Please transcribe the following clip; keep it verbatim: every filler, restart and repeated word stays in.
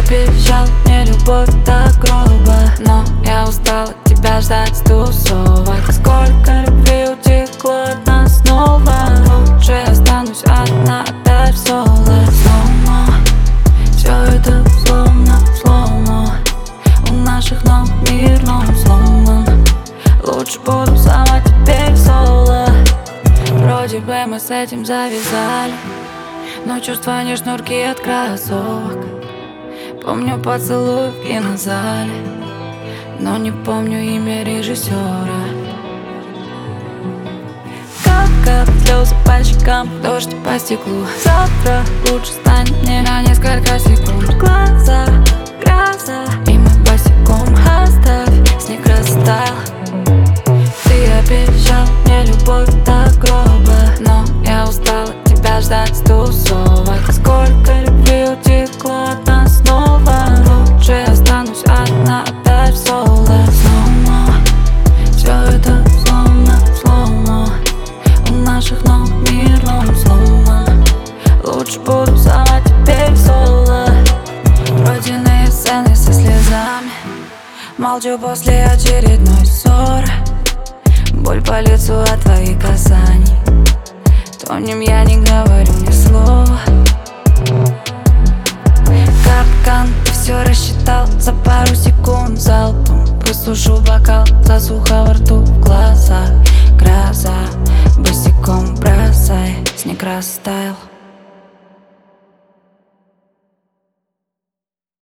обещал мне любовь так грубо, но я устала тебя ждать с тусовок. Сколько любви утекло от нас снова. Лучше я останусь одна опять в соло. Слоумо, все это словно слоумо. У наших ног мир, но он сломан. Лучше буду сама теперь в соло. Вроде бы мы с этим завязали, но чувства не шнурки от кроссовок. Помню поцелуй в кинозале, но не помню имя режиссера. Кап-кап, слезы по щекам, дождь по стеклу. Завтра лучше станет мне на несколько секунд. Глаза, гроза, и мы босиком. Оставь, снег растаял. Ты обещал мне любовь так грубо, но я устала тебя ждать с тусовок. Сколько любви утекло от нас снова. Лучше я останусь одна опять в соло. Слоумо, все это словно слоумо. У наших ног мир, но он сломан. Лучше буду сама теперь в соло. Родинные сцены со слезами. Молчу после очередной ссоры. Боль по лицу от твоих касаний. Тонем я не говорю ни слова. Капкан, ты все рассчитал за пару секунд залпом. Высушу бокал, засуха во рту, в глазах гроза. Босиком бросай, снег растаял.